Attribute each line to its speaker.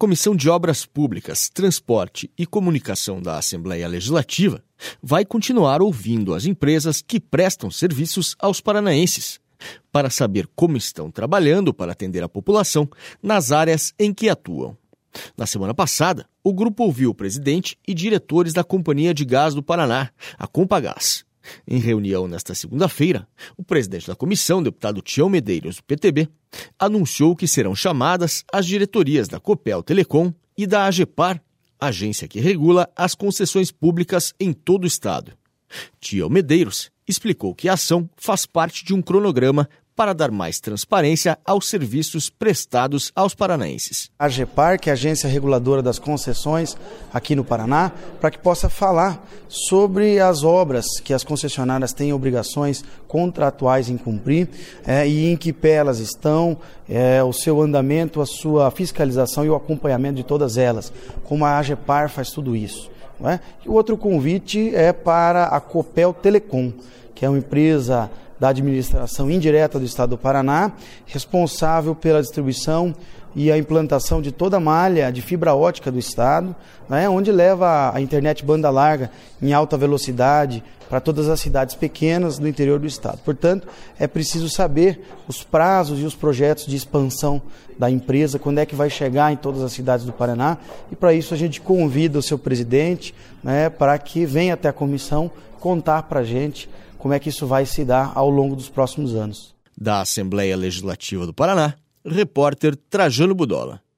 Speaker 1: Comissão de Obras Públicas, Transporte e Comunicação da Assembleia Legislativa vai continuar ouvindo as empresas que prestam serviços aos paranaenses, para saber como estão trabalhando para atender a população nas áreas em que atuam. Na semana passada, o grupo ouviu o presidente e diretores da Companhia de Gás do Paraná, a Compagás. Em reunião nesta segunda-feira, o presidente da comissão, deputado Tião Medeiros, do PTB, anunciou que serão chamadas as diretorias da Copel Telecom e da AGEPAR, agência que regula as concessões públicas em todo o estado. Tião Medeiros explicou que a ação faz parte de um cronograma para dar mais transparência aos serviços prestados aos paranaenses.
Speaker 2: A AGEPAR, que é a agência reguladora das concessões aqui no Paraná, para que possa falar sobre as obras que as concessionárias têm obrigações contratuais em cumprir e em que pé elas estão, o seu andamento, a sua fiscalização e o acompanhamento de todas elas, como a AGEPAR faz tudo isso. Não é? E o outro convite é para a Copel Telecom, que é uma empresa da administração indireta do estado do Paraná, responsável pela distribuição e a implantação de toda a malha de fibra ótica do estado, né, onde leva a internet banda larga em alta velocidade para todas as cidades pequenas do interior do estado. Portanto, é preciso saber os prazos e os projetos de expansão da empresa, quando é que vai chegar em todas as cidades do Paraná, e para isso a gente convida o seu presidente, né, para que venha até a comissão contar para a gente como é que isso vai se dar ao longo dos próximos anos.
Speaker 1: Da Assembleia Legislativa do Paraná, repórter Trajano Budola.